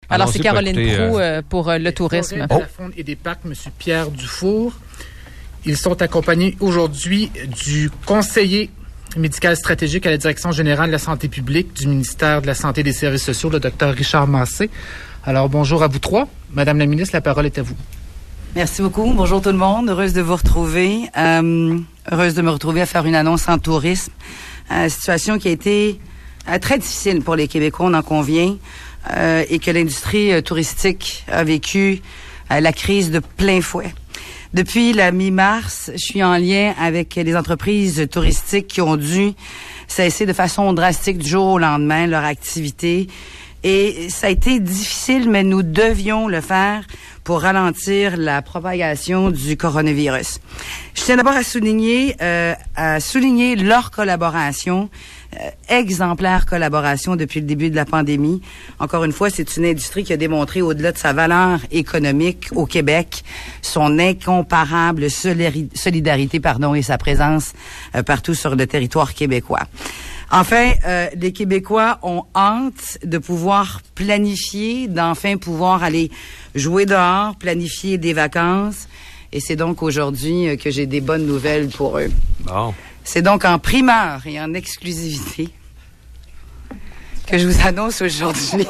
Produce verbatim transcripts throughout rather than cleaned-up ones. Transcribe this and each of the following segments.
Alors, c'est Caroline Proulx euh, pour euh, le tourisme. De la Faune et des Parcs, M. Pierre Dufour. Ils sont accompagnés aujourd'hui du conseiller médical stratégique à la Direction générale de la santé publique du ministère de la Santé et des Services sociaux, le docteur Richard Massé. Alors, bonjour à vous trois. Madame la ministre, la parole est à vous. Merci beaucoup. Bonjour tout le monde. Heureuse de vous retrouver. Euh, heureuse de me retrouver à faire une annonce en tourisme. Euh, situation qui a été euh, très difficile pour les Québécois, on en convient, euh, et que l'industrie euh, touristique a vécu euh, la crise de plein fouet. Depuis la mi-mars, je suis en lien avec les entreprises touristiques qui ont dû cesser de façon drastique du jour au lendemain leur activité. Et ça a été difficile, mais nous devions le faire pour ralentir la propagation du coronavirus. Je tiens d'abord à souligner, euh, à souligner leur collaboration, euh, exemplaire collaboration depuis le début de la pandémie. Encore une fois, c'est une industrie qui a démontré, au-delà de sa valeur économique au Québec, son incomparable solari- solidarité, pardon, et sa présence euh, partout sur le territoire québécois. Enfin, euh, les Québécois ont hâte de pouvoir planifier, d'enfin pouvoir aller jouer dehors, planifier des vacances. Et c'est donc aujourd'hui que j'ai des bonnes nouvelles pour eux. Bon. C'est donc en primeur et en exclusivité que je vous annonce aujourd'hui...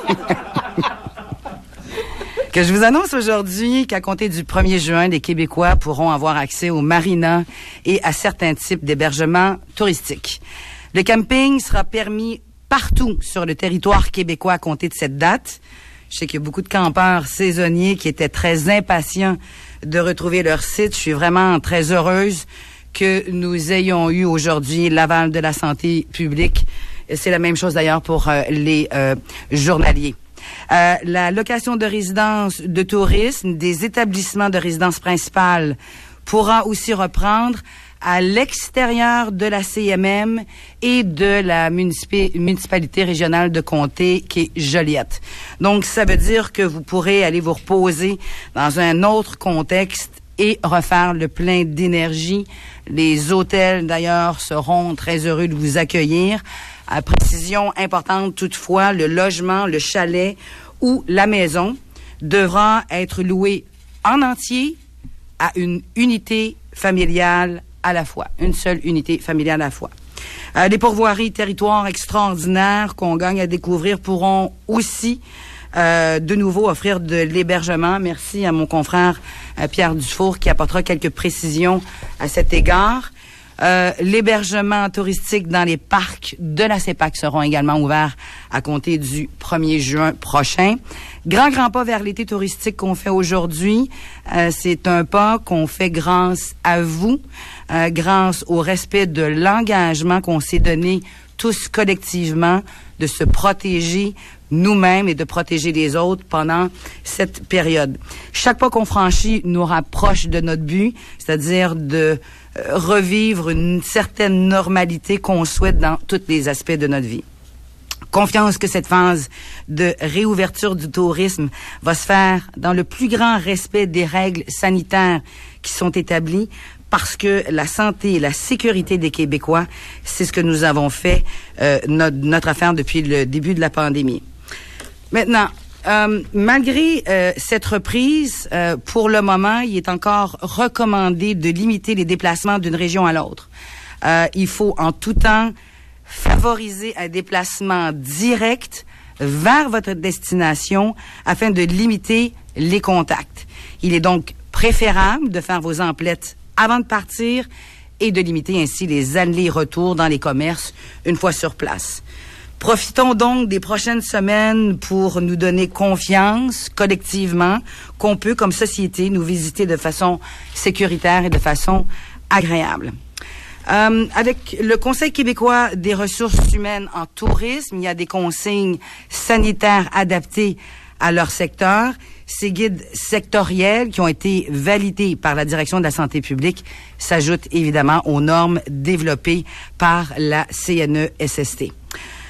que je vous annonce aujourd'hui qu'à compter du premier juin, les Québécois pourront avoir accès aux marinas et à certains types d'hébergements touristiques. Le camping sera permis partout sur le territoire québécois à compter de cette date. Je sais qu'il y a beaucoup de campeurs saisonniers qui étaient très impatients de retrouver leur site. Je suis vraiment très heureuse que nous ayons eu aujourd'hui l'aval de la santé publique. C'est la même chose d'ailleurs pour euh, les euh, journaliers. Euh, la location de résidence de tourisme des établissements de résidence principale pourra aussi reprendre à l'extérieur de la C M M et de la municipi- municipalité régionale de comté qui est Joliette. Donc, ça veut dire que vous pourrez aller vous reposer dans un autre contexte et refaire le plein d'énergie. Les hôtels, d'ailleurs, seront très heureux de vous accueillir. À précision importante, toutefois, le logement, le chalet ou la maison devra être loué en entier à une unité familiale à la fois, une seule unité familiale à la fois. Euh, les pourvoiries territoires extraordinaires qu'on gagne à découvrir pourront aussi euh, de nouveau offrir de l'hébergement. Merci à mon confrère euh, Pierre Dufour qui apportera quelques précisions à cet égard. Euh, l'hébergement touristique dans les parcs de la C E P A C seront également ouverts à compter du premier juin prochain. Grand, grand pas vers l'été touristique qu'on fait aujourd'hui. Euh, c'est un pas qu'on fait grâce à vous, euh, grâce au respect de l'engagement qu'on s'est donné tous collectivement de se protéger nous-mêmes et de protéger les autres pendant cette période. Chaque pas qu'on franchit nous rapproche de notre but, c'est-à-dire de euh, revivre une certaine normalité qu'on souhaite dans tous les aspects de notre vie. Confiance que cette phase de réouverture du tourisme va se faire dans le plus grand respect des règles sanitaires qui sont établies, parce que la santé et la sécurité des Québécois, c'est ce que nous avons fait euh, notre, notre affaire depuis le début de la pandémie. Maintenant, euh, malgré euh, cette reprise, euh, pour le moment, il est encore recommandé de limiter les déplacements d'une région à l'autre. Euh, il faut en tout temps favoriser un déplacement direct vers votre destination afin de limiter les contacts. Il est donc préférable de faire vos emplettes avant de partir et de limiter ainsi les allers-retours dans les commerces une fois sur place. Profitons donc des prochaines semaines pour nous donner confiance collectivement qu'on peut, comme société, nous visiter de façon sécuritaire et de façon agréable. Euh, avec le Conseil québécois des ressources humaines en tourisme, il y a des consignes sanitaires adaptées à leur secteur. Ces guides sectoriels qui ont été validés par la Direction de la santé publique s'ajoutent évidemment aux normes développées par la C N E S S T.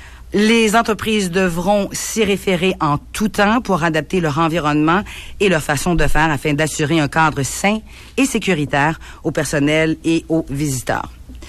Les entreprises devront s'y référer en tout temps pour adapter leur environnement et leur façon de faire afin d'assurer un cadre sain et sécuritaire au personnel et aux visiteurs.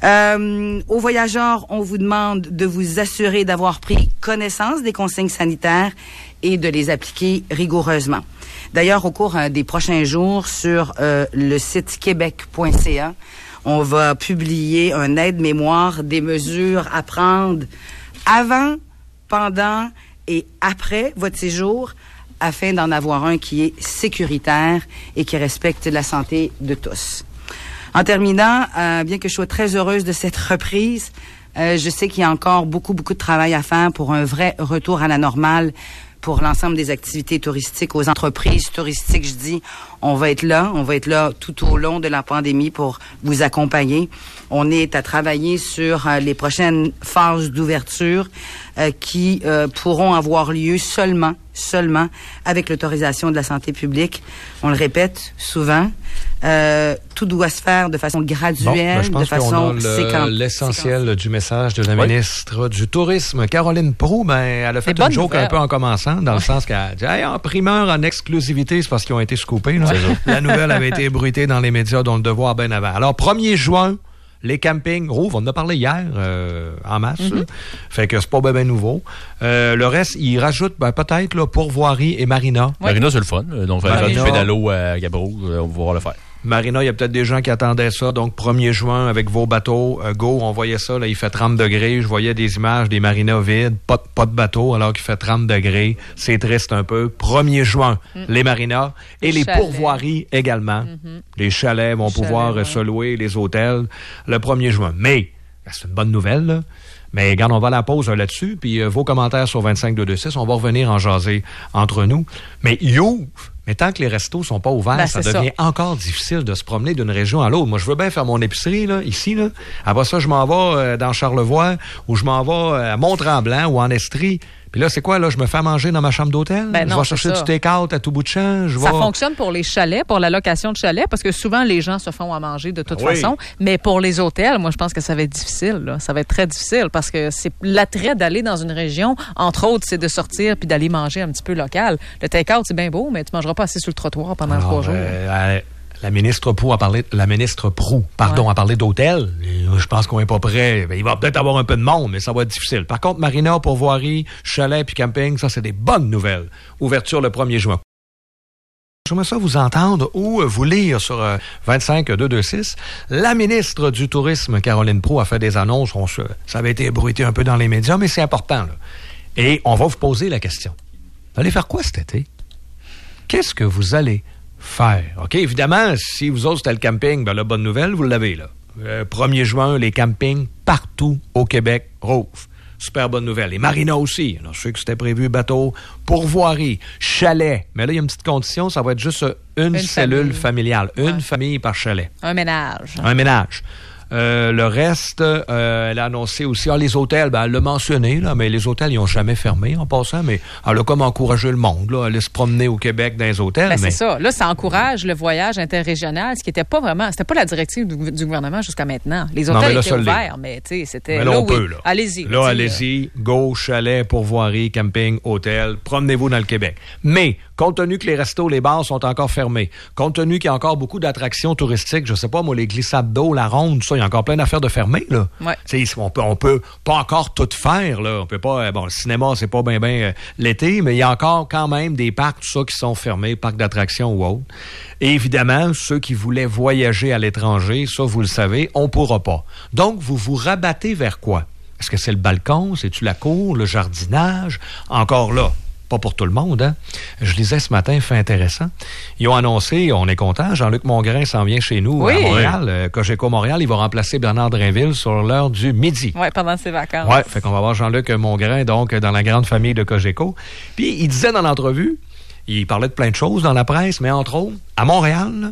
Euh, aux voyageurs, on vous demande de vous assurer d'avoir pris connaissance des consignes sanitaires et de les appliquer rigoureusement. D'ailleurs, au cours euh, des prochains jours, sur euh, le site québec point c a, on va publier un aide-mémoire des mesures à prendre avant, pendant et après votre séjour, afin d'en avoir un qui est sécuritaire et qui respecte la santé de tous. En terminant, euh, bien que je sois très heureuse de cette reprise, euh, je sais qu'il y a encore beaucoup, beaucoup de travail à faire pour un vrai retour à la normale pour l'ensemble des activités touristiques, aux entreprises touristiques. Je dis, on va être là, on va être là tout au long de la pandémie pour vous accompagner. On est à travailler sur euh, les prochaines phases d'ouverture euh, qui euh, pourront avoir lieu seulement, seulement avec l'autorisation de la santé publique. On le répète souvent, euh, tout doit se faire de façon graduelle, bon, ben, de façon séquentielle. L'essentiel séquence. Du message de la oui. ministre du Tourisme, Caroline Proulx, ben, elle a fait une joke nouvelle. Un peu en commençant, dans ouais. le sens qu'elle a dit hey, en primeur, en exclusivité, c'est parce qu'ils ont été scoopés. Là. La nouvelle avait été ébruitée dans les médias, dont le devoir bien avant. Alors, premier juin, les campings rouvrent. On en a parlé hier euh, en masse. Mm-hmm. Fait que c'est pas bien ben nouveau. Euh, le reste, ils rajoutent ben, peut-être là, pourvoirie et marina. Ouais. Marina, c'est le fun. Donc, faire du pédalo à Gabrou, on va pouvoir le faire. Marina, il y a peut-être des gens qui attendaient ça. Donc, premier juin, avec vos bateaux, euh, go, on voyait ça. Là, il fait trente degrés. Je voyais des images des marinas vides, pas de, pas de bateau, alors qu'il fait trente degrés. C'est triste un peu. premier juin, mm. les marinas et les, les pourvoiries également. Mm-hmm. Les chalets vont les pouvoir chalets, ouais. se louer, les hôtels, le premier juin. Mais, c'est une bonne nouvelle, là. Mais regarde, on va à la pause euh, là-dessus, puis euh, vos commentaires sur vingt-cinq deux deux six, on va revenir en jaser entre nous. Mais you, mais tant que les restos sont pas ouverts, ben, ça devient ça. Encore difficile de se promener d'une région à l'autre. Moi, je veux bien faire mon épicerie, là, ici, là. Après ça, je m'en vais euh, dans Charlevoix, ou je m'en vais euh, à Mont-Tremblant, ou en Estrie. Puis là, c'est quoi, là? Je me fais manger dans ma chambre d'hôtel? Ben non, je vais chercher du take-out à tout bout de champ? Je ça vais... fonctionne pour les chalets, pour la location de chalets, parce que souvent, les gens se font à manger de toute oui. façon. Mais pour les hôtels, moi, je pense que ça va être difficile. Là. Ça va être très difficile parce que c'est l'attrait d'aller dans une région, entre autres, c'est de sortir puis d'aller manger un petit peu local. Le take-out, c'est bien beau, mais tu mangeras pas assis sur le trottoir pendant Alors, trois jours. Euh, La ministre Proulx a parlé, la ministre Proulx, pardon, ouais. a parlé d'hôtel. Je pense qu'on n'est pas prêt. Il va peut-être avoir un peu de monde, mais ça va être difficile. Par contre, marina, pourvoirie, chalet puis camping, ça, c'est des bonnes nouvelles. Ouverture le premier juin. J'aimerais ça vous entendre ou vous lire sur euh, vingt-cinq deux deux six. La ministre du Tourisme, Caroline Proulx, a fait des annonces. On se, ça avait été ébruité un peu dans les médias, mais c'est important, là. Et on va vous poser la question. Vous allez faire quoi cet été? Qu'est-ce que vous allez faire? OK, évidemment, si vous autres, c'était le camping, ben la bonne nouvelle, vous l'avez, là. Euh, premier juin, les campings partout au Québec rouvrent. Super bonne nouvelle. Les marinas aussi. Alors, je sais que c'était prévu bateau, pourvoirie, chalet. Mais là, il y a une petite condition, ça va être juste une, une cellule famille. familiale. Une ouais. famille par chalet. Un ménage. Un ménage. Euh, le reste, euh, elle a annoncé aussi, ah, les hôtels, ben, elle l'a mentionné, là, mais les hôtels, ils n'ont jamais fermé en passant, mais elle a comme encouragé le monde, là, à aller se promener au Québec dans les hôtels. Ben, mais... c'est ça. Là, ça encourage le voyage interrégional, ce qui n'était pas vraiment, c'était pas la directive du, du gouvernement jusqu'à maintenant. Les hôtels non, mais là, étaient ouverts, mais tu sais, c'était. Mais là, là on oui. peut, là. Allez-y. Là, allez-y, go, chalet, pourvoirie, camping, hôtel, promenez-vous dans le Québec. Mais, compte tenu que les restos, les bars sont encore fermés, compte tenu qu'il y a encore beaucoup d'attractions touristiques, je sais pas, moi, les glissades d'eau, la ronde, tout ça, il y a encore plein d'affaires de fermées, là. Ouais. On peut, on peut pas encore tout faire, là. On peut pas, bon, le cinéma, c'est pas bien, bien euh, l'été, mais il y a encore quand même des parcs, tout ça, qui sont fermés, parcs d'attractions ou autres. Et évidemment, ceux qui voulaient voyager à l'étranger, ça, vous le savez, on pourra pas. Donc, vous vous rabattez vers quoi? Est-ce que c'est le balcon? C'est-tu la cour? Le jardinage? Encore là. Pas pour tout le monde, hein? Je lisais ce matin, fait intéressant. Ils ont annoncé, on est content, Jean-Luc Mongrain s'en vient chez nous oui. à Montréal. Euh, Cogeco Montréal, il va remplacer Bernard Drainville sur l'heure du midi. Oui, pendant ses vacances. Oui, fait qu'on va voir Jean-Luc Mongrain, donc, dans la grande famille de Cogeco. Puis, il disait dans l'entrevue, il parlait de plein de choses dans la presse, mais entre autres, à Montréal, là,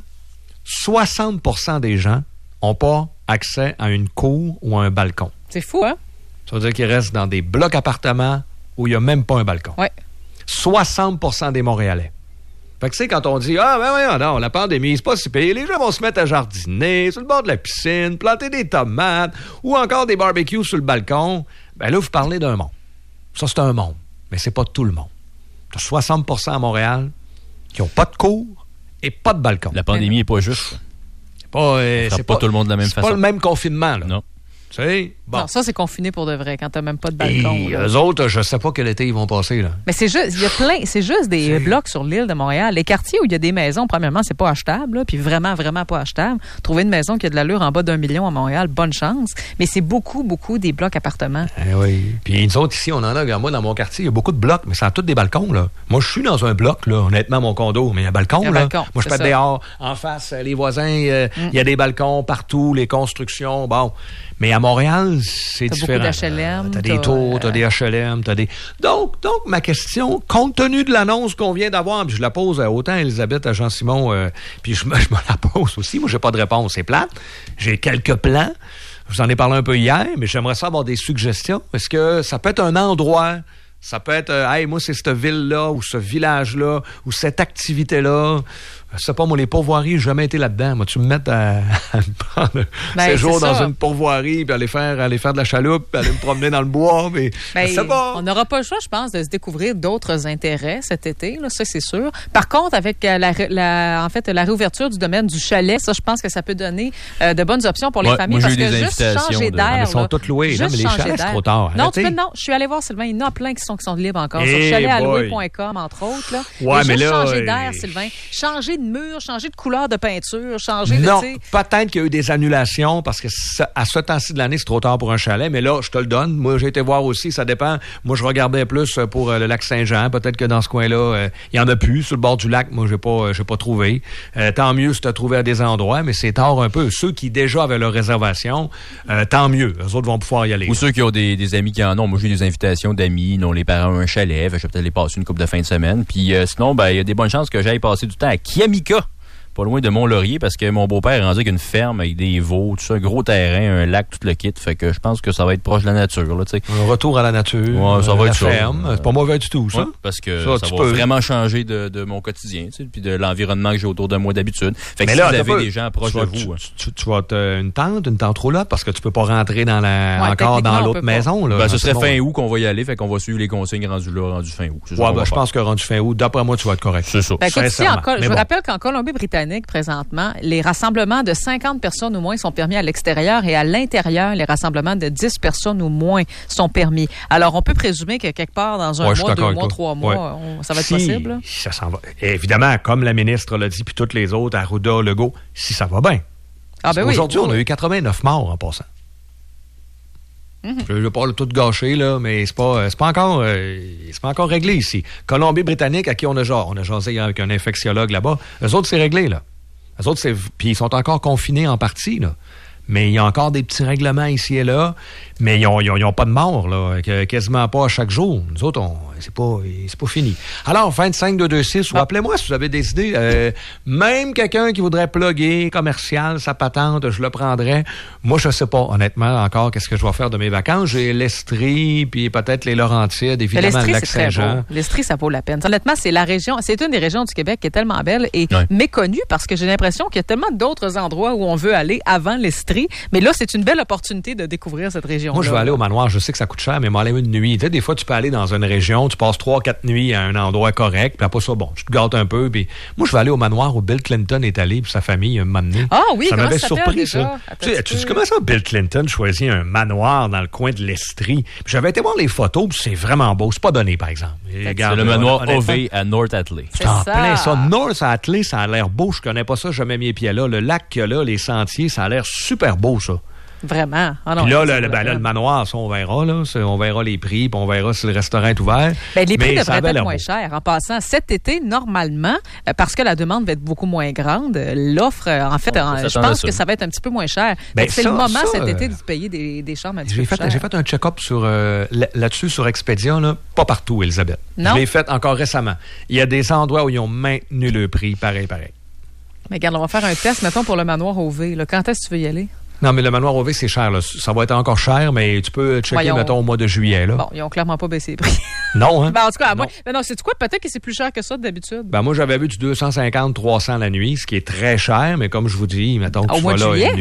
soixante pour cent des gens n'ont pas accès à une cour ou à un balcon. C'est fou, hein? Ça veut dire qu'ils restent dans des blocs appartements où il n'y a même pas un balcon. Oui. soixante pour cent des Montréalais. Fait que, tu sais, quand on dit, ah, ben oui, non, la pandémie, c'est pas si pire, les gens vont se mettre à jardiner sur le bord de la piscine, planter des tomates ou encore des barbecues sur le balcon, ben là, vous parlez d'un monde. Ça, c'est un monde, mais c'est pas tout le monde. T'as soixante pour cent à Montréal qui n'ont pas de cour et pas de balcon. La pandémie n'est pas juste. C'est pas, euh, c'est pas, pas tout le monde de la même c'est façon. C'est pas le même confinement, là. Non. Tu sais, bon. Non, ça, c'est confiné pour de vrai, quand t'as même pas de balcon. Et eux autres, je sais pas quel été ils vont passer, là. Mais c'est juste, il y a plein, c'est juste des c'est... blocs sur l'île de Montréal. Les quartiers où il y a des maisons, premièrement, c'est pas achetable, là, puis vraiment, vraiment pas achetable. Trouver une maison qui a de l'allure en bas d'un million à Montréal, bonne chance. Mais c'est beaucoup, beaucoup des blocs appartements. Eh oui. Puis nous autres, ici, on en a, regarde, moi, dans mon quartier, il y a beaucoup de blocs, mais ça a tous des balcons, là. Moi, je suis dans un bloc, là, honnêtement, mon condo, mais il y a un balcon, il y a un là. Balcon, moi, je peux être dehors, en face, les voisins, euh, il mm. y a des balcons partout, les constructions, bon. Mais à Montréal, c'est t'as différent. Beaucoup d'H L M, t'as, t'as des tours, t'as euh... des H L M, t'as des... Donc, donc, ma question, compte tenu de l'annonce qu'on vient d'avoir, puis je la pose à autant à Elisabeth, à Jean-Simon, euh, puis je me, je me la pose aussi. Moi, j'ai pas de réponse, c'est plate. J'ai quelques plans. Je vous en ai parlé un peu hier, mais j'aimerais ça avoir des suggestions. Est-ce que ça peut être un endroit... Ça peut être, euh, hey, moi, c'est cette ville-là, ou ce village-là, ou cette activité-là. Je sais pas, moi, les pourvoiries, j'ai jamais été là-dedans. Moi, tu me mets à, à me prendre ben, séjour dans une pourvoirie, puis aller faire, aller faire de la chaloupe, puis aller me promener dans le bois, mais ben, je sais pas. On n'aura pas le choix, je pense, de se découvrir d'autres intérêts cet été, là, ça, c'est sûr. Par contre, avec la, la, en fait, la réouverture du domaine du chalet, ça, je pense que ça peut donner euh, de bonnes options pour les ouais, familles, moi, parce que juste changer de... d'air. Ils sont tous loués, là, mais les chalets, c'est trop tard. Non, tu peux, non, je suis allé voir, Sylvain, il y en a plein qui sont, qui sont libres encore, hey sur chalet à louer point com, entre autres, là. Ouais, mais, mais juste là, changer euh... d'air, Sylvain. Changer de mur, changer de couleur de peinture, changer non, de... Non, peut-être qu'il y a eu des annulations parce que ça, à ce temps-ci de l'année, c'est trop tard pour un chalet, mais là, je te le donne. Moi, j'ai été voir aussi, ça dépend. Moi, je regardais plus pour euh, le lac Saint-Jean. Peut-être que dans ce coin-là, euh, il y en a plus. Sur le bord du lac, moi, j'ai pas, euh, j'ai pas trouvé. Euh, tant mieux si tu as trouvé à des endroits, mais c'est tard un peu. Ceux qui déjà avaient leur réservation, euh, tant mieux. Les autres vont pouvoir y aller. Ou ceux qui ont des, des amis qui en ont. Moi, j'ai eu des invitations d'amis, non, les parents ont un chalet. Je vais peut-être les passer une couple de fin de semaine. Puis euh, sinon, ben, il y a des bonnes chances que j'aille passer du temps à Kiamika. Pas loin de Mont-Laurier, parce que mon beau-père est rendu avec une ferme, avec des veaux, tout ça, un gros terrain, un lac, tout le kit. Fait que je pense que ça va être proche de la nature, là, tu sais. Un retour à la nature. Ouais, ça va la être ferme. Ça. C'est pas mauvais du tout, ça. Ouais, parce que ça, ça va peux. vraiment changer de, de mon quotidien, tu sais, puis de l'environnement que j'ai autour de moi d'habitude. Fait que mais si là, vous avez peu, des gens proches vas, de vous. Tu, tu, tu vas te, une tente, une tente roulotte, parce que tu peux pas rentrer dans la, ouais, encore dans l'autre maison, là. Ben, ce serait fin août qu'on va y aller, fait qu'on va suivre les consignes rendus là, rendus fin août. Ouais, ben, je pense que rendu fin août, d'après moi, tu vas être correct. C'est ça. Ben, écoute, ici, en, je vous rappelle qu'en Colombie-Britannique, présentement, les rassemblements de cinquante personnes ou moins sont permis à l'extérieur et à l'intérieur, les rassemblements de dix personnes ou moins sont permis. Alors, on peut présumer que quelque part dans un ouais, mois, deux mois, trois mois, ouais. on, ça va être si, possible. Là? Ça s'en va. Évidemment, comme la ministre l'a dit, puis toutes les autres, Arruda, Legault, si ça va bien. Ah ben oui, aujourd'hui, oui. on a eu quatre-vingt-neuf morts en passant. Mm-hmm. Je ne veux pas le tout gâcher, là, mais c'est pas, c'est pas encore, euh, c'est pas encore réglé ici. Colombie-Britannique, à qui on a genre, on a jasé avec un infectiologue là-bas, eux autres, c'est réglé, là. Eux autres, c'est, puis ils sont encore confinés en partie, là. Mais il y a encore des petits règlements ici et là, mais ils n'ont ils ont, ils ont pas de mort, là, quasiment pas à chaque jour. Nous autres, on, c'est pas, c'est pas fini. Alors, vingt-cinq deux deux six, ou ah. appelez-moi si vous avez des idées. Euh, même quelqu'un qui voudrait plugger commercial, sa patente, je le prendrais. Moi, je sais pas, honnêtement, encore, qu'est-ce que je vais faire de mes vacances. J'ai l'Estrie, puis peut-être les Laurentides, évidemment, le lac Saint-Jean. L'Estrie, ça vaut la peine. Honnêtement, c'est la région, c'est une des régions du Québec qui est tellement belle et ouais. méconnue parce que j'ai l'impression qu'il y a tellement d'autres endroits où on veut aller avant l'Estrie. Mais là, c'est une belle opportunité de découvrir cette région-là. Moi, je vais aller au manoir. Je sais que ça coûte cher, mais m'aller une nuit. Tu sais, des fois, tu peux aller dans une région, tu passes trois, quatre nuits à un endroit correct, puis après ça, bon, tu te gâtes un peu. Puis moi, je vais aller au manoir où Bill Clinton est allé, puis sa famille, un moment donné. Ah oui, ça comment m'avait ça surpris, déjà? ça. Tu sais, tu dis, comment ça, Bill Clinton choisit un manoir dans le coin de l'Estrie? Puis j'avais été voir les photos, puis c'est vraiment beau. C'est pas donné, par exemple. Et regarde, c'est le manoir O V à North Atlee. C'est en ça. plein ça. North Atlee, ça a l'air beau. Je connais pas ça, je jamais mis les pieds là. Le lac qu'il y a là, les sentiers, ça a l'air super beau, ça. Vraiment. Ah non, puis là, le, ben là, le manoir, ça, on verra. Là, on verra les prix, puis on verra si le restaurant est ouvert. Ben, les prix mais devraient être moins beau. chers. En passant, cet été, normalement, parce que la demande va être beaucoup moins grande, l'offre, en fait, en, je pense que ça va être un petit peu moins cher. Ben, c'est ça, le moment ça, cet été euh, de payer des, des chambres un petit j'ai peu fait, plus chères. J'ai fait un check-up sur, euh, là-dessus sur Expedia, là, pas partout, Elisabeth. Non? Je l'ai fait encore récemment. Il y a des endroits où ils ont maintenu le prix, pareil, pareil. Mais regarde, on va faire un test, mettons, pour le manoir O V. Là. Quand est-ce que tu veux y aller? Non, mais le manoir O V, c'est cher. Là. Ça va être encore cher, mais tu peux checker, Voyons. mettons, au mois de juillet. Là. Bon, ils ont clairement pas baissé les prix. Non, hein? Ben, en tout cas, à non. moi, ben non, c'est quoi? Peut-être que c'est plus cher que ça d'habitude. Ben, moi, j'avais vu du deux cent cinquante à trois cents la nuit, ce qui est très cher, mais comme je vous dis, mettons que au tu mois vas de là juillet? une nuit.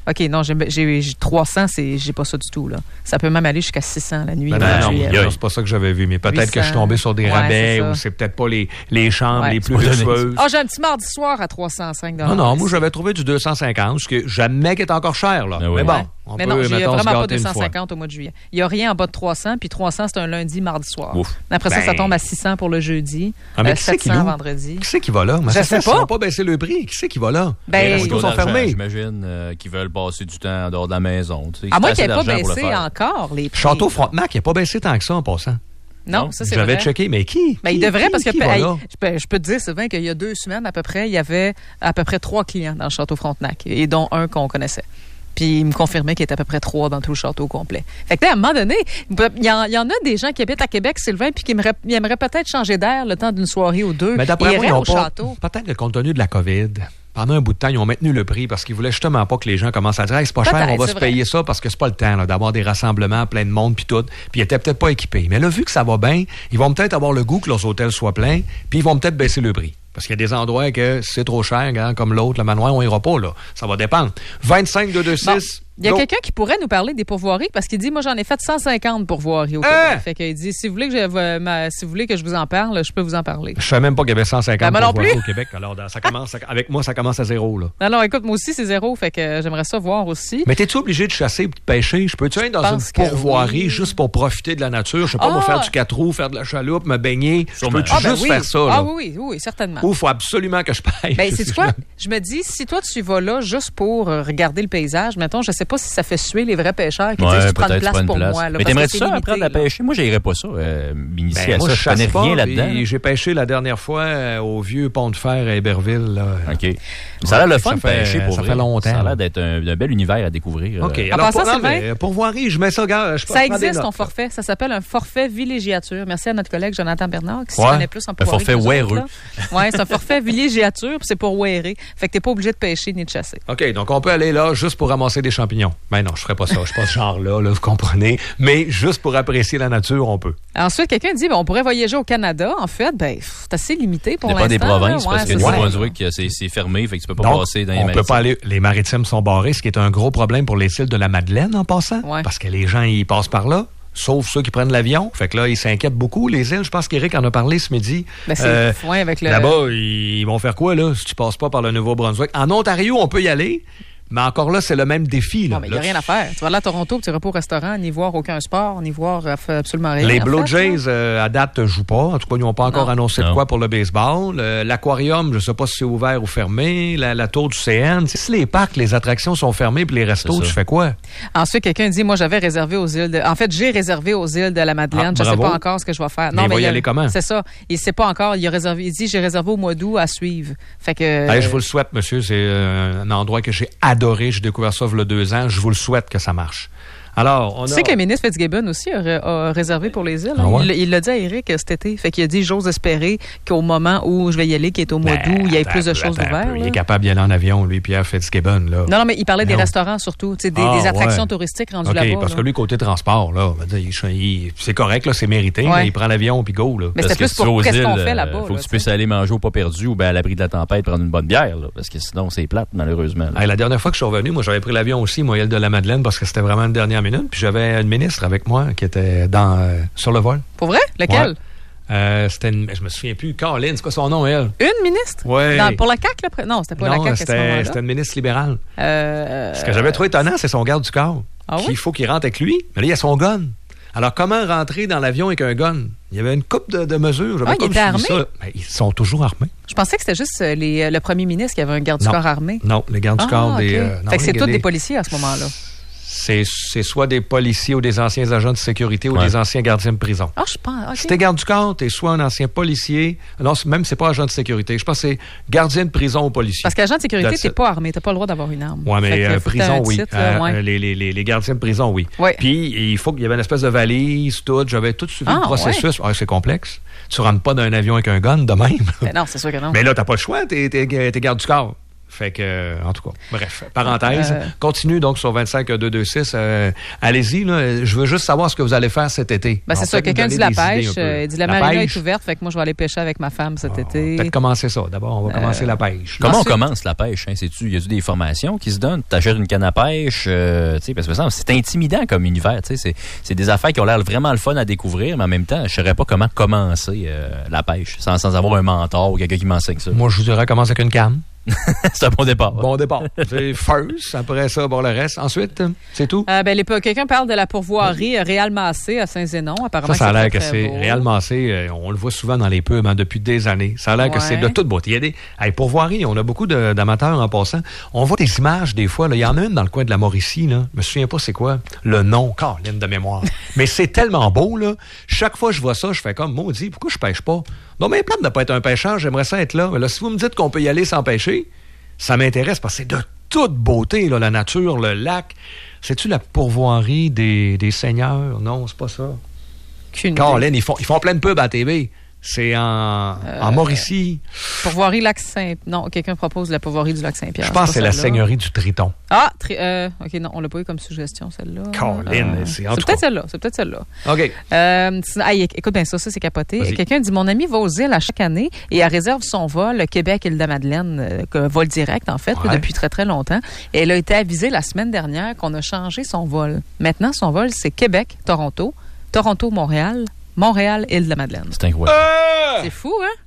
OK, non, j'ai, j'ai, j'ai trois cents, c'est, j'ai pas ça du tout, là. Ça peut même aller jusqu'à six cents la nuit. Ben non, non, non, non, c'est pas ça que j'avais vu, mais peut-être huit cents que je suis tombé sur des ouais, rabais c'est ou c'est peut-être pas les, les chambres ouais, les plus luxueuses. Ah, oh, j'ai un petit mardi soir à trois cent cinq dollars. Non, non, moi, j'avais trouvé du deux cent cinquante, ce que jamais qui est encore cher, là. Mais, oui. mais bon. Ouais. On mais peut, non, il n'y a vraiment pas deux cent cinquante au mois de juillet. Il n'y a rien en bas de trois cents, puis trois cents, c'est un lundi, mardi soir. Ouf. Après ben... ça, ça tombe à six cents pour le jeudi, ah, mais euh, qui c'est sept cents qui vendredi. Qui c'est qui va là? Mais je ça sais fait, pas. Ils n'ont pas baissé le prix. Qui c'est qui va là? Ben, les restos sont fermés. J'imagine euh, qu'ils veulent passer du temps en dehors de la maison. Tu sais, à moins qu'il n'ait pas baissé encore les prix. Château Frontenac, il n'a pas baissé tant que ça en passant. Non, non, ça c'est J'avais vrai. checké, mais qui? Ben, qui il devrait, qui, parce que qui hey, je, peux, je peux te dire, Sylvain, qu'il y a deux semaines à peu près, il y avait à peu près trois clients dans le Château Frontenac, et dont un qu'on connaissait. Puis il me confirmait qu'il était à peu près trois dans tout le château complet. Fait que là, à un moment donné, il y, en, il y en a des gens qui habitent à Québec, Sylvain, puis qui aimeraient, aimeraient peut-être changer d'air le temps d'une soirée ou deux. Mais d'après moi, ils ont au pas, château. Peut-être que compte tenu de la COVID, pendant un bout de temps, ils ont maintenu le prix parce qu'ils voulaient justement pas que les gens commencent à dire hey, c'est pas cher, on va se vrai. payer ça parce que c'est pas le temps là, d'avoir des rassemblements, plein de monde puis tout. Puis ils étaient peut-être pas équipés. Mais là, vu que ça va bien, ils vont peut-être avoir le goût que leurs hôtels soient pleins, puis ils vont peut-être baisser le prix. Parce qu'il y a des endroits que c'est trop cher, hein, comme l'autre, le manoir, on ira pas, là. Ça va dépendre. vingt-cinq deux deux six. Bon. Il y a quelqu'un qui pourrait nous parler des pourvoiries parce qu'il dit, moi, j'en ai fait cent cinquante pourvoiries au Québec. Hein? Fait qu'il dit, si vous voulez que je, ma, si vous voulez que je vous en parle, je peux vous en parler. Je savais même pas qu'il y avait cent cinquante ben, pourvoiries au Québec. Alors, ça commence, ça, avec moi, ça commence à zéro, là. Non, non, écoute, moi aussi, c'est zéro. Fait que j'aimerais ça voir aussi. Mais t'es-tu obligé de chasser et de pêcher? Je peux-tu être dans une pourvoirie oui. juste pour profiter de la nature? Je sais pas, ah! moi, faire du quatre roues, faire de la chaloupe, me baigner. Je peux-tu ah, ben juste oui. faire ça, là? Ah oui, oui, oui, certainement. Ou il faut absolument que je pêche. Ben, c'est quoi? Je me dis, si toi, tu vas là juste pour regarder le paysage, mettons, je sais pas si ça fait suer les vrais pêcheurs qui ouais, disent, tu prends une place une pour place. moi. Là, mais t'aimerais-tu ça apprendre à pêcher? Moi, j'irais pas ça, euh, m'initier ben, à moi, ça. Je, je connais pas, rien là-dedans. J'ai pêché la dernière fois euh, au vieux pont de fer à Héberville. Là. OK. Ça a l'air le fun de fait, pêcher pour Ça vrai. fait longtemps. Ça a l'air d'être un, un bel univers à découvrir. OK. Euh. Alors, en pour, passant, non, mais, pour voirie, je mets ça, gars. Je ça existe, ton forfait. Ça s'appelle un forfait villégiature. Merci à notre collègue Jonathan Bernard qui s'y ouais. connaît plus en pourvoirie. Un forfait weareux. Oui, c'est un forfait villégiature, puis c'est pour wearer. Fait que t'es pas obligé de pêcher ni de chasser. OK, donc on peut aller là juste pour ramasser des champignons. Ben non, je ferais pas ça. Je suis pas ce genre-là, là, vous comprenez. Mais juste pour apprécier la nature, on peut. Ensuite, quelqu'un dit, ben, on pourrait voyager au Canada. En fait, ben, c'est assez limité pour l'instant. Ça dépend des provinces, là. parce ouais, que le ouais. Nouveau-Brunswick, c'est, c'est fermé, fait que tu peux pas donc, passer dans les on maritimes. peut pas aller, les maritimes sont barrés, ce qui est un gros problème pour les îles de la Madeleine, en passant. Ouais. Parce que les gens, ils passent par là. Sauf ceux qui prennent l'avion. Fait que là, ils s'inquiètent beaucoup, les îles. Je pense qu'Éric en a parlé ce midi. Ben, c'est euh, ouais, avec le... Là-bas, ils vont faire quoi, là, si tu passes pas par le Nouveau-Brunswick? En Ontario, on peut y aller. Mais encore là, c'est le même défi. Là. Non, mais il n'y a rien à faire. Tu vas aller à Toronto, tu iras pas au restaurant, ni voir aucun sport, ni voir absolument rien. Les Blue fait, Jays, euh, à date, ne jouent pas. En tout cas, ils n'ont pas encore non. annoncé non. de quoi pour le baseball. Euh, l'aquarium, je ne sais pas si c'est ouvert ou fermé. La, la tour du C N. Si les parcs, les attractions sont fermées puis les restos, tu fais quoi? Ensuite, quelqu'un dit, moi, j'avais réservé aux îles de... En fait, j'ai réservé aux îles de la Madeleine. Ah, je ne sais pas encore ce que je vais faire. Mais non, il va mais y il aller comment? C'est ça. Il ne sait pas encore. Il a réservé. Il dit, j'ai réservé au mois d'août à suivre. Fait que... Allez, je vous le souhaite, monsieur. C'est euh, un endroit que j'ai adoré. J'ai découvert ça il y a deux ans. Je vous le souhaite que ça marche. Alors, on a... Tu sais que le ministre Fitzgibbon aussi a, a réservé pour les îles. Ah ouais? Il, il l'a dit à Éric cet été. Fait qu'il a dit, j'ose espérer qu'au moment où je vais y aller, qui est au mois d'août, il y ait plus de choses ouvertes. Il est capable d'y aller en avion, lui, Pierre Fitzgibbon. Là. Non, non, mais il parlait non. des restaurants surtout, des, ah, des attractions ouais. touristiques rendues okay, là-bas. Parce là. que lui, côté transport, là, il, il, c'est correct, là, c'est mérité. Ouais. Mais il prend l'avion puis go. Là. Mais c'était plus pour qu'est-ce qu'on fait là-bas. Il faut là, que tu puisses aller manger au pas perdu ou bien à l'abri de la tempête prendre une bonne bière, là, parce que sinon, c'est plate, malheureusement. Hey, la dernière fois que je suis revenu, moi, j'avais pris l'avion aussi, moi, île de la Madeleine, parce que c'était vraiment une dernière minute. Puis j'avais une ministre avec moi qui était dans euh, sur le vol. Pour vrai? Lequel? Ouais. Euh, c'était une, je me souviens plus. Caroline, c'est quoi son nom, elle? Une ministre? Oui. Pour la C A Q, là? Non, c'était pas non, la C A Q à ce moment-là. C'était une ministre libérale. Euh, ce que j'avais trouvé étonnant, c'est son garde du corps. Ah qu'il oui? faut qu'il rentre avec lui. Mais là, il y a son gun. Alors, comment rentrer dans l'avion avec un gun? Il y avait une couple de, de mesures. Ah, il était armé? Ça. Ben, ils sont toujours armés. Je pensais que c'était juste les, le premier ministre qui avait un garde du corps armé. Non, les gardes du corps ah, des... Okay. Euh, non, fait que c'est les, tous les... des policiers à ce moment-là. C'est, c'est soit des policiers ou des anciens agents de sécurité ou ouais. des anciens gardiens de prison. Ah, je pense. Okay. Si t'es garde du corps, t'es soit un ancien policier. Non, même c'est pas agent de sécurité. Je pense que c'est gardien de prison ou policier. Parce qu'agent de sécurité, That's t'es it. pas armé. T'as pas le droit d'avoir une arme. Oui, mais euh, prison, oui. Titre, euh, ouais. les, les, les, les gardiens de prison, oui. Ouais. Puis, il faut qu'il y avait une espèce de valise, tout. J'avais tout suivi ah, le processus. Ouais. Ah, c'est complexe. Tu rentres pas dans un avion avec un gun de même. Mais non, c'est sûr que non. Mais là, t'as pas le choix. T'es, t'es, t'es garde du corps. Fait que, en tout cas, bref, parenthèse. Euh... Continue donc sur vingt-cinq deux deux six. Euh, allez-y, là. Je veux juste savoir ce que vous allez faire cet été. Ben, c'est ça. Quelqu'un dit la pêche. Euh, il dit la, la marina pêche. Est ouverte, fait que moi, je vais aller pêcher avec ma femme cet ah, été. Peut-être commencer ça. D'abord, on va euh... commencer la pêche. Comment Ensuite... on commence la pêche? Hein? C'est-tu, y a-tu des formations qui se donnent? T'achètes une canne à pêche, euh, tu sais, parce que c'est intimidant comme univers, tu sais. C'est, c'est des affaires qui ont l'air vraiment le fun à découvrir, mais en même temps, je saurais pas comment commencer euh, la pêche sans, sans avoir un mentor ou quelqu'un qui m'enseigne ça. Moi, je vous dirais commencer avec une canne. C'est un bon départ. Bon départ. C'est first. Après ça, bon, le reste. Ensuite, c'est tout. Euh, ben, les, quelqu'un parle de la pourvoirie Réal Massé à Saint-Zénon. Apparemment, ça, ça a l'air que c'est Réal Massé. Euh, on le voit souvent dans les pubs hein, depuis des années. Ça a l'air ouais. que c'est de toute beauté. Il y a des hey, pourvoiries. On a beaucoup de, d'amateurs en passant. On voit des images des fois. Il y en a une dans le coin de la Mauricie. Là. Je me souviens pas c'est quoi le nom. Caroline de mémoire. Mais c'est tellement beau. Là. Chaque fois que je vois ça, je fais comme maudit. Pourquoi je pêche pas? Non, mais plate de ne pas être un pêcheur. J'aimerais ça être là. Mais là, si vous me dites qu'on peut y aller sans pêcher, ça m'intéresse parce que c'est de toute beauté, là, la nature, le lac. C'est-tu la pourvoirie des, des seigneurs? Non, c'est pas ça. Caroline, ils font, ils font plein de pubs à la T V. C'est en, euh, en Mauricie. Pourvoirie Lac-Saint... Non, quelqu'un propose la pourvoirie du Lac-Saint-Pierre. Je pense que c'est la seigneurie du Triton. Ah, tri- euh, OK, non, on l'a pas eu comme suggestion, celle-là. Caroline, euh, c'est en C'est tout peut-être cas. celle-là, c'est peut-être celle-là. OK. Euh, ah, écoute bien ça, ça, c'est capoté. Vas-y. Quelqu'un dit, mon ami va aux îles à chaque année et elle réserve son vol Québec-Île-de-Madeleine, euh, vol direct, en fait, ouais. depuis très, très longtemps. Et elle a été avisée la semaine dernière qu'on a changé son vol. Maintenant, son vol, c'est Québec-Toronto, Toronto-Montréal, Montréal-Île-de-Madeleine. C'est incroyable. Euh! C'est fou, hein?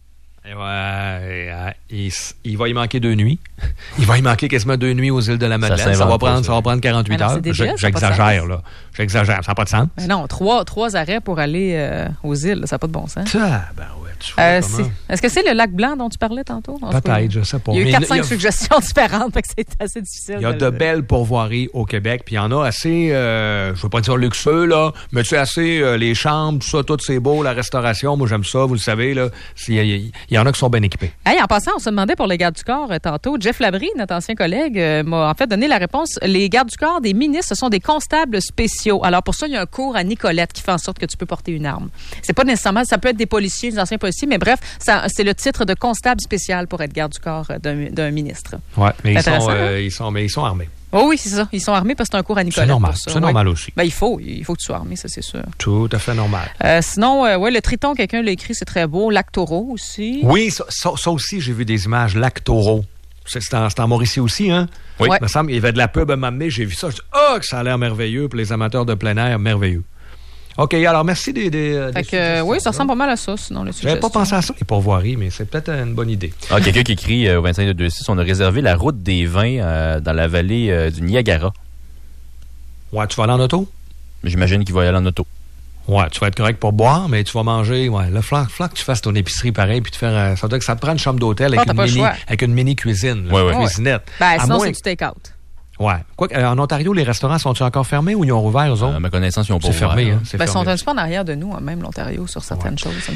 Ouais, il, il va y manquer deux nuits. Il va y manquer quasiment deux nuits aux îles de la Madeleine. Ça, ça va prendre, ça va prendre quarante-huit alors, heures. Débile, J'exagère, là. J'exagère. Ça n'a pas de sens. Mais non, trois, trois arrêts pour aller euh, aux îles. Ça n'a pas de bon sens. Ça, ben ouais, tu vois euh, comment. Est-ce que c'est le lac Blanc dont tu parlais tantôt? Peut-être, je ne sais pas. Il y a eu quatre cinq suggestions différentes, fait que c'est assez difficile. Il y a de, de belles pourvoiries au Québec, puis il y en a assez, euh, je ne veux pas dire luxueux, là, mais tu sais, assez, euh, les chambres, tout ça, tout c'est beau, la restauration, moi j'aime ça, vous le savez, là. Il y, il y en a qui sont bien équipés. Hey, en passant, on se demandait pour les gardes du corps euh, tantôt. Jeff Labrie, notre ancien collègue, euh, m'a en fait donné la réponse. Les gardes du corps des ministres, ce sont des constables spéciaux. Alors pour ça, il y a un cours à Nicolette qui fait en sorte que tu peux porter une arme. C'est pas nécessairement, ça peut être des policiers, des anciens policiers, mais bref, ça, c'est le titre de constable spécial pour être garde du corps d'un, d'un ministre. Oui, mais ils sont, euh, hein? ils sont, mais ils sont armés. Oh oui, c'est ça. Ils sont armés parce que c'est un cours à Nicolette. C'est normal. Pour ça. C'est ouais. normal aussi. Ben, il faut. Il faut que tu sois armé, ça, c'est sûr. Tout à fait normal. Euh, sinon, euh, ouais, le Triton, quelqu'un l'a écrit, c'est très beau. Lac Taureau aussi. Oui, ça, ça, ça aussi, j'ai vu des images. Lac Taureau. C'est, c'est, en, c'est en Mauricie aussi, hein? Oui. Il me semble qu'il y avait de la pub à m'amener. J'ai vu ça. Je dis, oh, que ça a l'air merveilleux pour les amateurs de plein air. Merveilleux. OK, alors merci des, des, fait des que, euh, oui, ça ressemble pas mal à ça, sinon, les suggestions. J'avais pas pensé à ça, les pourvoiries, mais c'est peut-être une bonne idée. Ah, quelqu'un qui écrit euh, au vingt-cinq deux deux six, on a réservé la route des vins euh, dans la vallée euh, du Niagara. Ouais, tu vas aller en auto? J'imagine qu'il va y aller en auto. Ouais, tu vas être correct pour boire, mais tu vas manger. Ouais, là, il faut que tu fasses ton épicerie pareil, puis te faire. Euh, ça veut dire que ça te prend une chambre d'hôtel avec, oh, une, mini, avec une mini cuisine, là, ouais, ouais. une cuisinette. Ben, sinon, moins... c'est du take-out. Ouais. Quoi, euh, en Ontario, les restaurants sont-ils encore fermés ou ils ont rouvert, eux autres? À ma connaissance, ils ont pas c'est ouvert. Fermé, hein? C'est ben, fermé. Ils sont un petit peu en arrière de nous, hein, même l'Ontario, sur certaines ouais. choses.